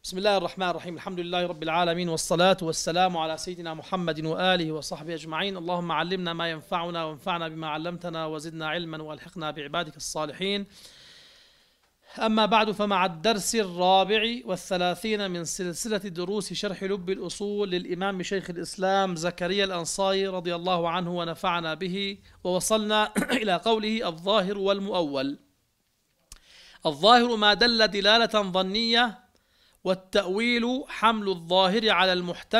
بسم الله الرحمن الرحيم. الحمد لله رب العالمين، والصلاة والسلام على سيدنا محمد وآله وصحبه أجمعين. اللهم علمنا ما ينفعنا وانفعنا بما علمتنا وزدنا علما وألحقنا بعبادك الصالحين. أما بعد، فمع الدرس 34 من سلسلة دروس شرح لب الأصول للإمام شيخ الإسلام زكريا الأنصاري رضي الله عنه ونفعنا به، ووصلنا إلى قوله: الظاهر والمؤول. الظاهر ما دل دلالة ظنية، والتأويل حمل الظاهر على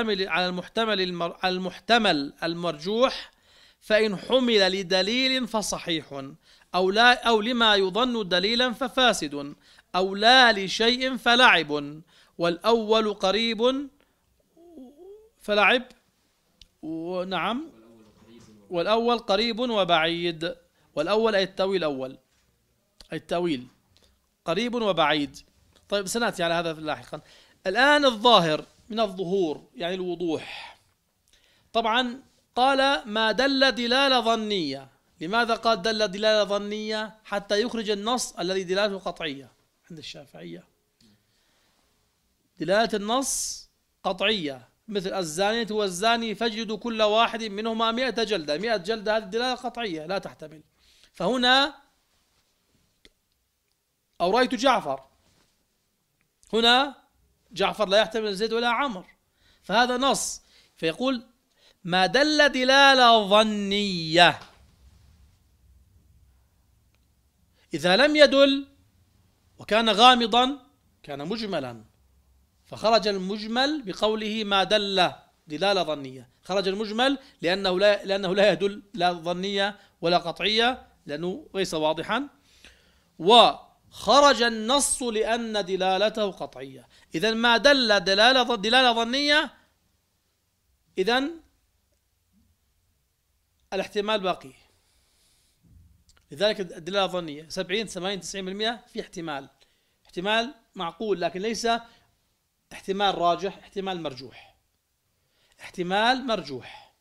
المحتمل المرجوح، فإن حمل لدليل فصحيح، أو لما يظن دليلا ففاسد، أو لا لشيء فلعب. والأول قريب فلعب، ونعم، والأول قريب وبعيد. والأول أي التأويل، أول أي التأويل قريب وبعيد. طيب، سنأتي على هذا لاحقا. الآن الظاهر من الظهور، يعني الوضوح. طبعا قال ما دل دلالة ظنية. لماذا قال دل دلالة ظنية؟ حتى يخرج النص الذي دلالته قطعية. عند الشافعية دلالة النص قطعية، مثل الزانية والزاني فاجلدوا كل واحد منهما 100 جلدة. 100 جلدة هذه دلالة قطعية لا تحتمل. فهنا أوريت جعفر، هنا جعفر لا يحتمل زيد ولا عمر، فهذا نص. فيقول ما دل دلالة ظنية. إذا لم يدل وكان غامضا كان مجملا، فخرج المجمل بقوله ما دل دلالة ظنية. خرج المجمل لأنه لا يدل لا ظنية ولا قطعية، لأنه ليس واضحا. وخرج النص لأن دلالته قطعية. إذن ما دل دلالة ظنية، إذن الاحتمال باقي. لذلك الدلالة الظنية 70 80 90% في احتمال معقول، لكن ليس احتمال راجح، احتمال مرجوح.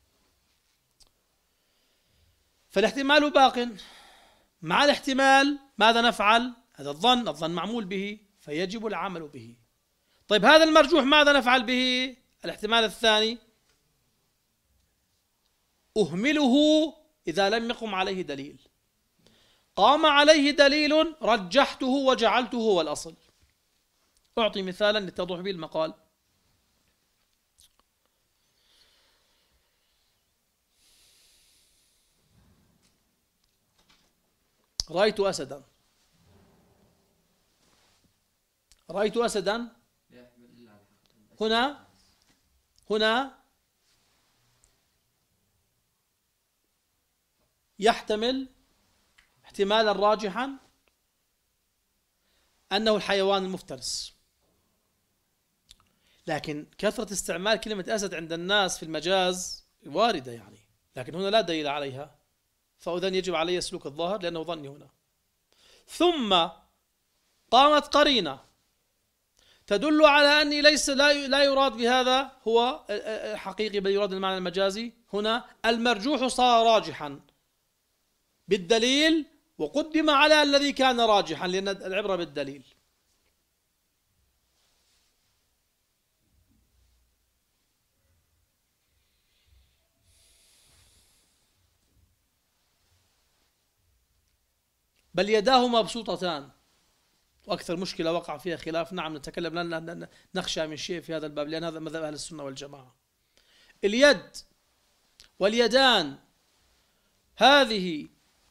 فالاحتمال باق. مع الاحتمال ماذا نفعل؟ هذا الظن معمول به، فيجب العمل به. طيب، هذا المرجوح ماذا نفعل به؟ الاحتمال الثاني أهمله إذا لم يقم عليه دليل. قام عليه دليل رجحته وجعلته هو الأصل. أعطي مثالا لتضح به المقال. رأيت أسدا هنا يحتمل احتمالا راجحا أنه الحيوان المفترس، لكن كثرة استعمال كلمة أسد عند الناس في المجاز واردة يعني، لكن هنا لا دليل عليها، فإذن يجب علي سلوك الظاهر لأنه ظني هنا. ثم قامت قرينة تدل على أني لا يراد بهذا هو حقيقي، بل يراد المعنى المجازي. هنا المرجوح صار راجحا بالدليل، وقدم على الذي كان راجحا، لأن العبرة بالدليل. بل يداه مبسوطتان، وأكثر مشكلة وقع فيها خلاف. نعم، نتكلم لن نخشى من شيء في هذا الباب، لأن هذا مذهب أهل السنة والجماعة. اليد واليدان هذه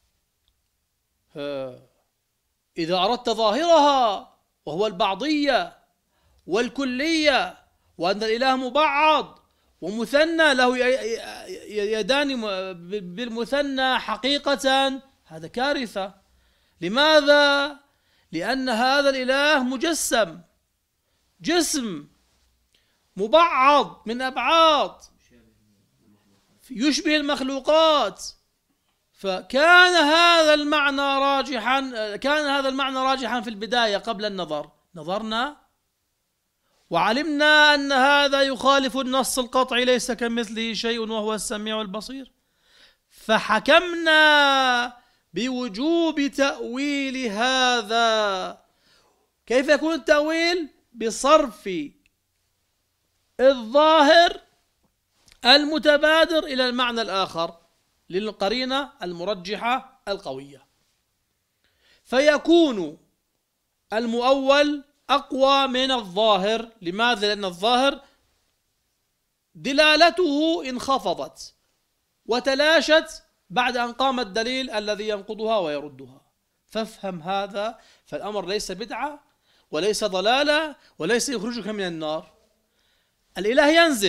إذا أردت ظاهرها، وهو البعضية والكلية، وأن الإله مبعض ومثنى له يدان بالمثنى حقيقة، هذا كارثة. لماذا؟ لأن هذا الإله مجسم، جسم مبعض من أبعاض، يشبه المخلوقات. فكان هذا المعنى راجحا في البداية قبل النظر. نظرنا وعلمنا أن هذا يخالف النص القطعي، ليس كمثله شيء وهو السميع البصير، فحكمنا بوجوب تأويل هذا. كيف يكون التأويل؟ بصرف الظاهر المتبادر إلى المعنى الآخر للقرينة المرجحة القوية، فيكون المؤول أقوى من الظاهر. لماذا؟ لأن الظاهر دلالته انخفضت وتلاشت بعد أن قام الدليل الذي ينقضها ويردها. فافهم هذا، فالأمر ليس بدعة وليس ضلالة وليس يخرجك من النار. الإله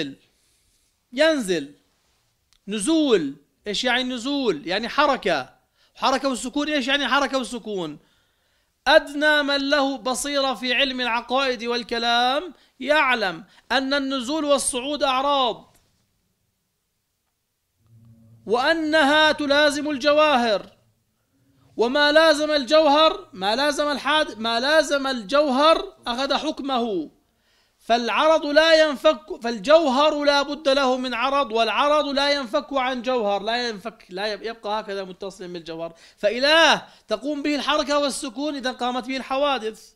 ينزل نزول. إيش يعني نزول؟ يعني حركة والسكون. إيش يعني حركة والسكون؟ أدنى من له بصيرة في علم العقائد والكلام يعلم أن النزول والصعود أعراض، وأنها تلازم الجواهر، وما لازم الجوهر ما لازم الجوهر أخذ حكمه. فالعرض لا ينفك، فالجوهر لا بد له من عرض، والعرض لا ينفك عن جوهر، لا يبقى هكذا متصلا بالجوهر. فإله تقوم به الحركة والسكون إذا قامت به الحوادث،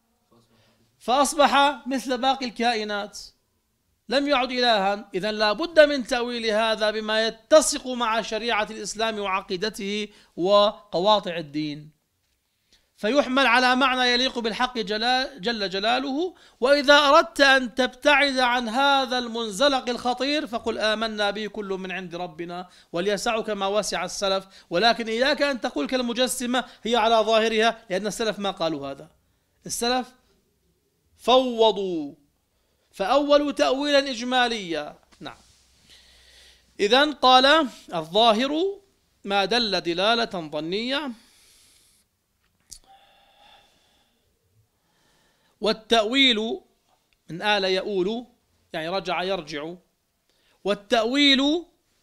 فأصبح مثل باقي الكائنات، لم يعد إلها. إذن لا بد من تأويل هذا بما يتسق مع شريعة الإسلام وعقيدته وقواطع الدين، فيحمل على معنى يليق بالحق جل جلاله. وإذا أردت أن تبتعد عن هذا المنزلق الخطير فقل آمنا به كل من عند ربنا وليسعك ما وسع السلف، ولكن إياك أن تقول كالمجسمة هي على ظاهرها، لأن السلف ما قالوا هذا. السلف فوضوا فأولوا تأويلا إجماليا. نعم. إذن قال الظاهر ما دل دلالة ظنية، والتأويل من آل يؤول يعني رجع يرجع، والتأويل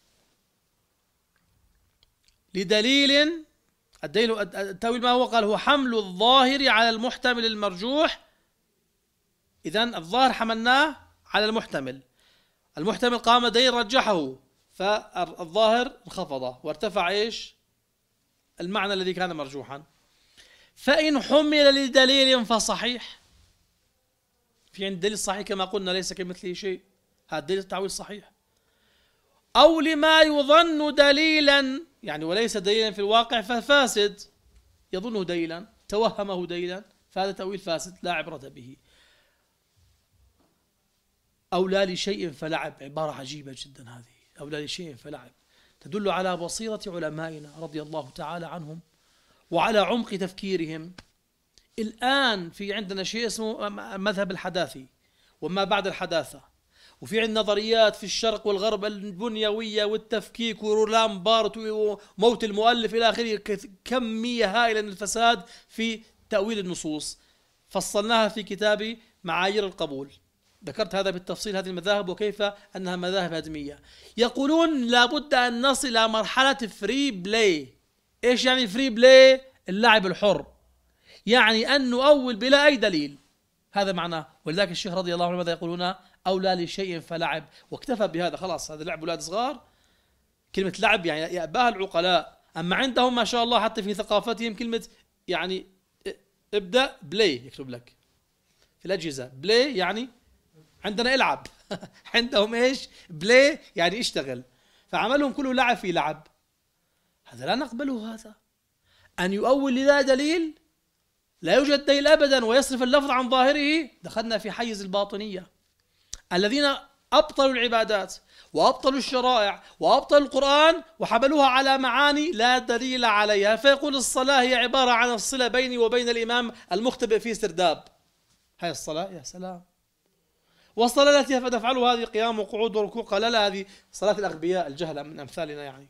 لدليل. التأويل ما هو؟ قال هو حمل الظاهر على المحتمل المرجوح. إذن الظاهر حملناه على المحتمل قام دليل رجحه، فالظاهر انخفض وارتفع إيش؟ المعنى الذي كان مرجوحا. فإن حمل لدليل فصحيح. في عند دليل صحيح كما قلنا ليس كمثله شيء، هذا دليل التعويل صحيح. أو لما يظن دليلا يعني وليس دليلا في الواقع ففاسد، يظنه دليلا توهمه دليلا، فهذا تأويل فاسد لا عبرة به. أو لا لشيء فلعب، عبارة عجيبة جدا هذه، أو لا لشيء فلعب، تدل على بصيرة علمائنا رضي الله تعالى عنهم وعلى عمق تفكيرهم. الآن في عندنا شيء اسمه مذهب الحداثي وما بعد الحداثة، وفي عندنا نظريات في الشرق والغرب البنيوية والتفكيك ورولان بارت وموت المؤلف إلى آخره، كمية هائلة من الفساد في تأويل النصوص، فصلناها في كتابي معايير القبول، ذكرت هذا بالتفصيل، هذه المذاهب وكيف أنها مذاهب هدمية. يقولون لابد أن نصل إلى مرحلة فري بلاي. إيش يعني فري بلاي؟ اللعب الحر، يعني أن نؤول بلا أي دليل، هذا معناه. ولذلك الشيخ رضي الله عنه ماذا يقولون؟ أو لا لشيء فلعب، واكتفى بهذا خلاص، هذا لعب أولاد صغار. كلمة لعب يعني يأباها العقلاء، أما عندهم ما شاء الله حتى في ثقافتهم كلمة يعني ابدأ بلاي يكتب لك في الأجهزة، بلاي يعني عندنا العب عندهم ايش؟ بلاي يعني اشتغل، فعملهم كله لعب في لعب. هذا لا نقبله، هذا أن يؤول لذا دليل لا يوجد دليل أبدا ويصرف اللفظ عن ظاهره. دخلنا في حيز الباطنية الذين أبطلوا العبادات وأبطلوا الشرائع وأبطلوا القرآن وحملوها على معاني لا دليل عليها، فيقول الصلاة هي عبارة عن الصلة بيني وبين الإمام المختبئ في سرداب. هاي الصلاة؟ يا سلام. والصلاة التي نفعلها هذه قيام وقعود وركوع، قال لا هذه صلاة الأغبياء الجهلة من أمثالنا يعني.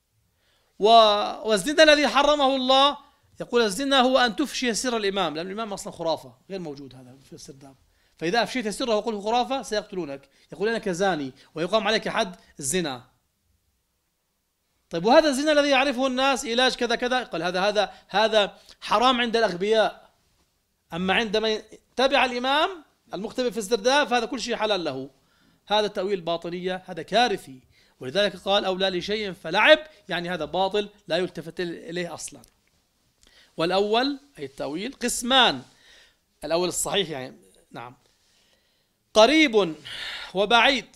والزنا الذي حرمه الله، يقول الزنا هو أن تفشي سر الإمام، لأن الإمام أصلا خرافة غير موجود هذا في السرداب، فإذا أفشيت سره وقلت خرافة سيقتلونك، يقول أنك زاني ويقام عليك حد الزنا. طيب وهذا الزنا الذي يعرفه الناس علاج كذا كذا، قال هذا حرام عند الأغبياء، أما عندما تبع الإمام المختبئ في السرداب فهذا كل شيء حلال له. هذا التأويل باطنية، هذا كارثي. ولذلك قال أو لا لشيء فلعب، يعني هذا باطل لا يلتفت إليه أصلا. والأول أي التأويل قسمان، الأول الصحيح يعني نعم. قريب وبعيد.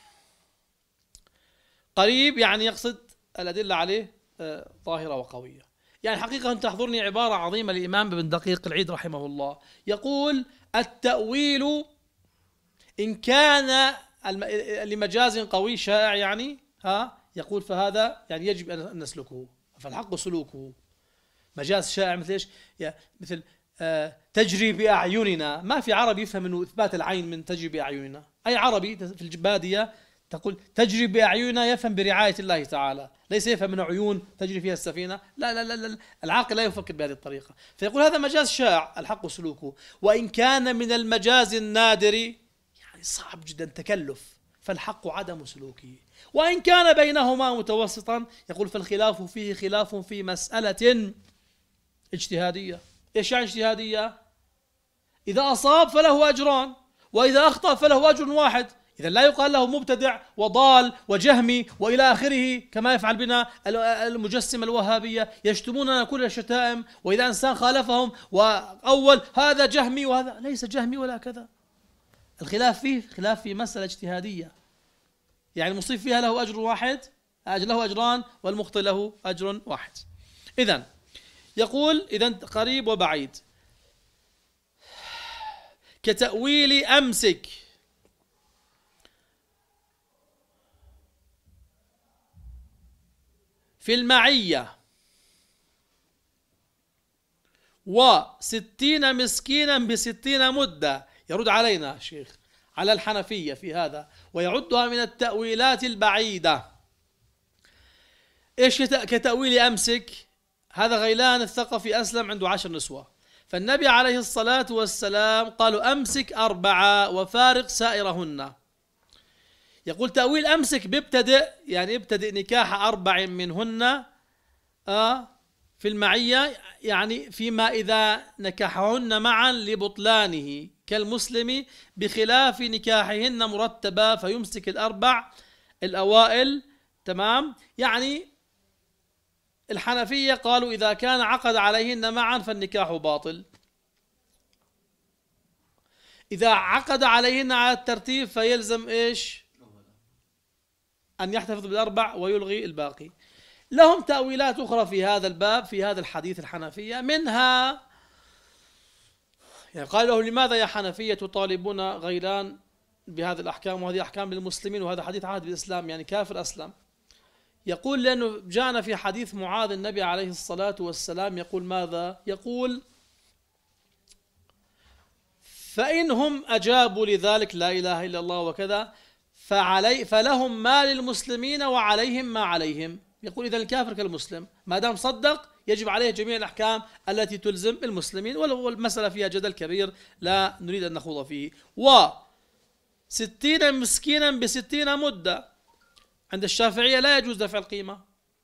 قريب يعني يقصد الأدلة عليه ظاهرة وقوية. يعني حقيقة تحضرني عبارة عظيمة للإمام ابن دقيق العيد رحمه الله، يقول: التأويل إن كان لمجاز قوي شائع يعني يقول فهذا يعني يجب أن نسلكه، فالحق سلوكه. مجاز شائع مثل إيش؟ مثل تجري بأعيننا. ما في عربي يفهم أنه إثبات العين من تجري بأعيننا. أي عربي في البادية تقول تجري بأعيننا يفهم برعاية الله تعالى، ليس يفهم من عيون تجري فيها السفينة. لا لا لا لا، العاقل لا يفكر بهذه الطريقة. فيقول هذا مجاز شائع الحق سلوكه. وإن كان من المجاز النادر يعني صعب جدا تكلف، فالحق عدم سلوكه. وإن كان بينهما متوسطا يقول فالخلاف فيه خلاف في مسألة اجتهادية. إيش يعني اجتهادية؟ إذا أصاب فله أجران، وإذا أخطأ فله أجر واحد. إذا لا يقال له مبتدع وضال وجهمي وإلى آخره كما يفعل بنا المجسم الوهابية، يشتموننا كل الشتائم، وإذا إنسان خالفهم وأول هذا جهمي وهذا ليس جهمي ولا كذا. الخلاف فيه خلاف في مسألة اجتهادية، يعني المصيب فيها له أجر واحد، له أجران، والمخطئ له أجر واحد. إذن يقول إذن قريب وبعيد. كتأويل أمسك في المعية 60 مسكينا ب60 مدة. يرد علينا شيخ على الحنفية في هذا ويعدها من التأويلات البعيدة. إيش كتأويل أمسك؟ هذا غيلان الثقفي أسلم عنده 10 نسوة، فالنبي عليه الصلاة والسلام قالوا أمسك 4 وفارق سائرهن. يقول تأويل أمسك بيبتدئ يعني ابتدئ نكاح 4 منهن في المعية، يعني فيما إذا نكحهن معا لبطلانه كالمسلم، بخلاف نكاحهن مرتبة فيمسك 4 الأوائل. تمام. يعني الحنفية قالوا إذا كان عقد عليهن معا فالنكاح باطل، إذا عقد عليهن على الترتيب فيلزم إيش؟ أن يحتفظ ب4 ويلغي الباقي. لهم تأويلات أخرى في هذا الباب في هذا الحديث الحنفية، منها يعني قال له لماذا يا حنفية تطالبون غيلان بهذه الأحكام وهذه أحكام للمسلمين وهذا حديث عهد بالإسلام، يعني كافر أسلم. يقول لأنه جاءنا في حديث معاذ النبي عليه الصلاة والسلام يقول ماذا؟ يقول فإنهم أجابوا لذلك لا إله إلا الله وكذا فلهم ما للمسلمين وعليهم ما عليهم. يقول إذا الكافر كالمسلم ما دام صدق يجب عليه جميع الأحكام التي تلزم المسلمين، ولو المسألة فيها جدل كبير لا نريد أن نخوض فيه. 60 مسكينا ب60 مدة عند الشافعية لا يجوز دفع القيمة،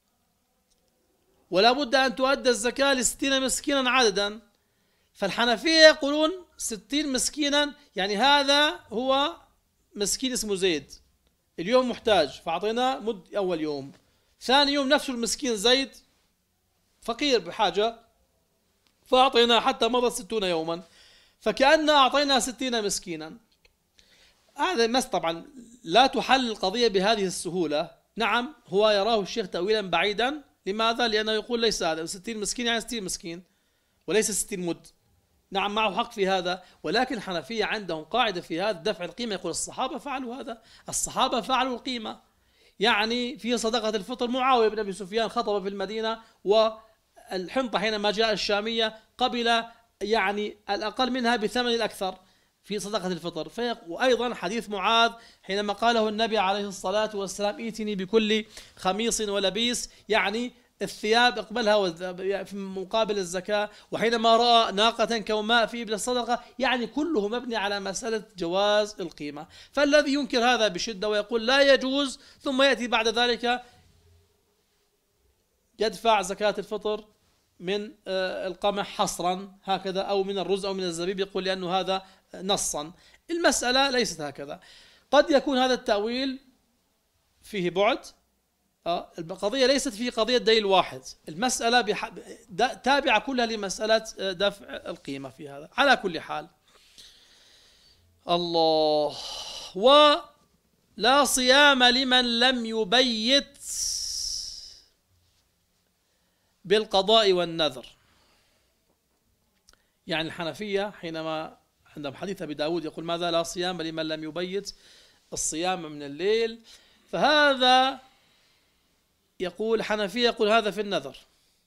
ولا بد أن تؤدى الزكاة ل60 مسكينا عددا. فالحنفية يقولون 60 مسكينا يعني هذا هو مسكين اسمه زيد اليوم محتاج فأعطيناه مد أول يوم، ثاني يوم نفس المسكين زيد فقير بحاجة فأعطيناه حتى مضت 60 يوما، فكأننا أعطينا 60 مسكينا. هذا طبعا لا تحل القضية بهذه السهولة. نعم هو يراه الشيخ تأويلا بعيدا. لماذا؟ لأنه يقول ليس هذا 60 مسكين يعني 60 مسكين وليس 60 مد. نعم معه حق في هذا، ولكن الحنفية عندهم قاعدة في هذا دفع القيمة. يقول الصحابة فعلوا هذا، الصحابة فعلوا القيمة. يعني في صدقة الفطر معاوية بن أبي سفيان خطب في المدينة والحنطة حينما جاء الشامية قبل يعني الأقل منها بثمن الأكثر في صدقة الفطر. وأيضا حديث معاذ حينما قاله النبي عليه الصلاة والسلام ائتني بكل خميص ولبيس، يعني الثياب اقبلها في مقابل الزكاة. وحينما رأى ناقة كوماء في إبل الصدقة، يعني كله مبني على مسألة جواز القيمة. فالذي ينكر هذا بشدة ويقول لا يجوز ثم يأتي بعد ذلك يدفع زكاة الفطر من القمح حصرا هكذا أو من الرز أو من الزبيب، يقول لأنه هذا نصا. المسألة ليست هكذا. قد يكون هذا التأويل فيه بعد. القضية ليست في قضية دليل واحد، المسألة تابعة كلها لمسألة دفع القيمة في هذا. على كل حال الله. ولا صيام لمن لم يبيت بالقضاء والنذر. يعني الحنفية حينما عندهم حديث أبي داود يقول ماذا؟ لا صيام لمن لم يبيت الصيام من الليل. فهذا يقول حنفية يقول هذا في النذر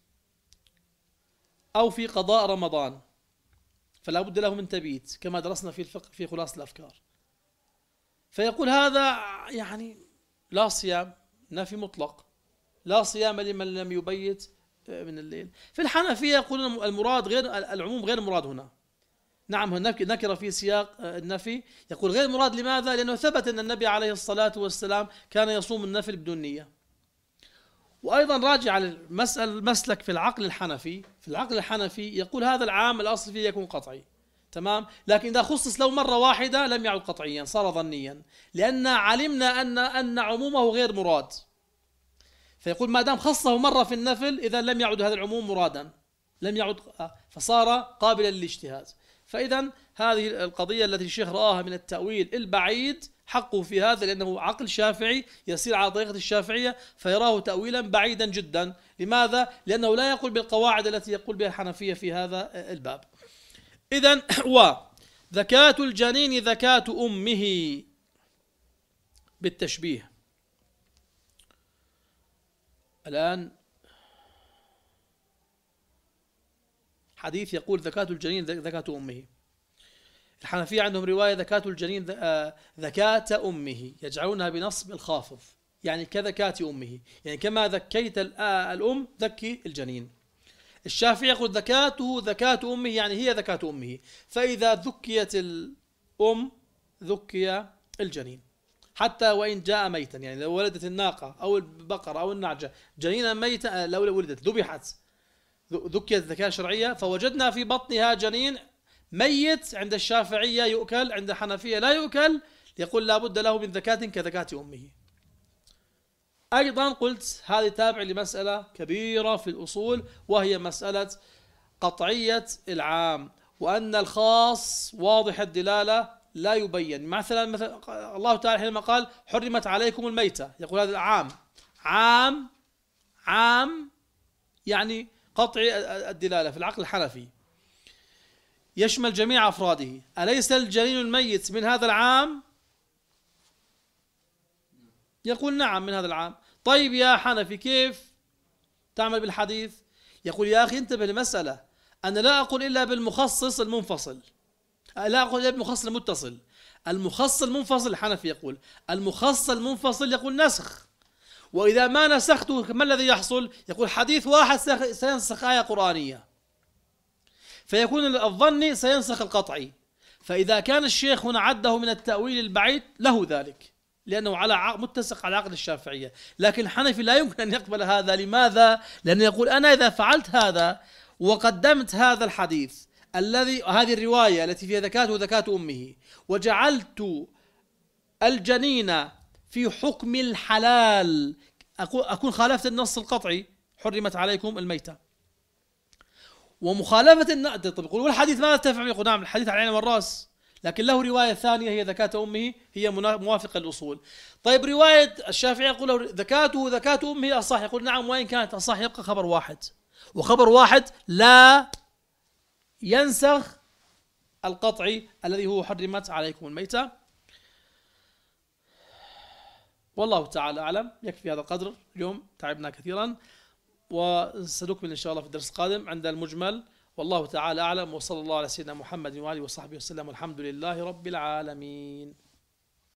أو في قضاء رمضان، فلا بد له من تبيت كما درسنا في الفقه في خلاصة الأفكار. فيقول هذا يعني لا صيام، نفي مطلق، لا صيام لمن لم يبيت من الليل. في الحنفية يقولون المراد غير العموم، غير مراد هنا. نعم نكر في سياق النفي، يقول غير مراد. لماذا؟ لأنه ثبت أن النبي عليه الصلاة والسلام كان يصوم النفل بدون نية. وأيضا راجع على المسلك في العقل الحنفي، في العقل الحنفي يقول هذا العام الأصل فيه يكون قطعي، تمام، لكن إذا خصص لو مرة واحدة لم يعد قطعيا، صار ظنيا، لأن علمنا أن عمومه غير مراد. فيقول ما دام خصه مرة في النفل إذا لم يعد هذا العموم مرادا، لم يعد، فصار قابلا للاجتهاد. فإذا هذه القضية التي الشيخ رآها من التأويل البعيد حقه في هذا، لأنه عقل شافعي يسير على طريقة الشافعية، فيراه تأويلا بعيدا جدا. لماذا؟ لأنه لا يقول بالقواعد التي يقول بها الحنفية في هذا الباب. إذن وذكاة الجنين ذكاة أمه بالتشبيه. الآن حديث يقول زكاة الجنين زكاة أمه. الحنفية عندهم رواية زكاة الجنين زكاة أمه، يجعلونها بنصب الخافض، يعني كزكاة أمه، يعني كما ذكيت الأم ذكي الجنين. الشافعي يقول زكاته زكاة أمه، يعني هي زكاة أمه، فإذا ذكيت الأم ذكي الجنين، حتى وإن جاء ميتا. يعني لو ولدت الناقة أو البقرة أو النعجة جنينا ميتا، لو ولدت ذبحت ذكيت ذكاة شرعية، فوجدنا في بطنها جنين ميت، عند الشافعية يؤكل، عند الحنفية لا يؤكل، يقول لا بد له من زكاة كزكاة أمه. أيضا قلت هذه تابع لمسألة كبيرة في الأصول، وهي مسألة قطعية العام، وأن الخاص واضح الدلالة لا يبين. مثلا الله تعالى حينما قال حرمت عليكم الميتة، يقول هذا عام، عام يعني قطعي الدلالة في العقل الحنفي، يشمل جميع أفراده. أليس الجنين الميت من هذا العام؟ يقول نعم من هذا العام. طيب يا حنفي كيف تعمل بالحديث؟ يقول يا أخي انتبه لمسألة، أنا لا أقول إلا بالمخصص المنفصل، لا أقول إلا بالمخصص المتصل. المخصص المنفصل الحنفي يقول المخصص المنفصل يقول نسخ، وإذا ما نسخته ما الذي يحصل؟ يقول حديث واحد سينسخ آية قرآنية، فيكون الظني سينسخ القطعي. فإذا كان الشيخ هنا عده من التأويل البعيد له ذلك، لأنه على متسق على عقد الشافعية. لكن الحنفي لا يمكن أن يقبل هذا. لماذا؟ لأنه يقول أنا إذا فعلت هذا وقدمت هذا الحديث الذي هذه الرواية التي فيها زكاته زكاة أمه، وجعلت الجنين في حكم الحلال، أكون خالفت النص القطعي حرمت عليكم الميتة، ومخالفة طب يقول والحديث ماذا تفعل؟ يقول نعم الحديث على العين والرأس، لكن له رواية ثانية هي زكاة أمه، هي موافقة للأصول. طيب رواية الشافعي يقول زكاته زكاة أمه أصح، يقول نعم وإن كانت أصح يبقى خبر واحد، وخبر واحد لا ينسخ القطعي الذي هو حرمت عليكم الميتة. والله تعالى أعلم. يكفي هذا القدر اليوم، تعبنا كثيرا، وسنكمل إن شاء الله في الدرس القادم عند المجمل. والله تعالى أعلم، وصلى الله على سيدنا محمد وآله وصحبه وسلم، والحمد لله رب العالمين.